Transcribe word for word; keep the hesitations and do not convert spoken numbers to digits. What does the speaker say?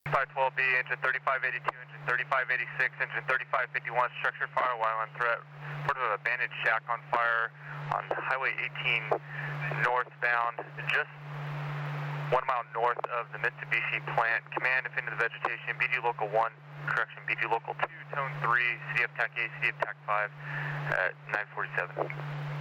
five twelve B, engine thirty-five eighty-two, engine thirty-five eighty-six, engine thirty-five fifty-one, structure fire while on threat. Report of an abandoned shack on fire on Highway eighteen northbound, just one mile north of the Mitsubishi plant. Command, if into the vegetation, B G Local one, correction, B G Local two, Tone three, C D F TAC A, C D F TAC five at nine forty-seven.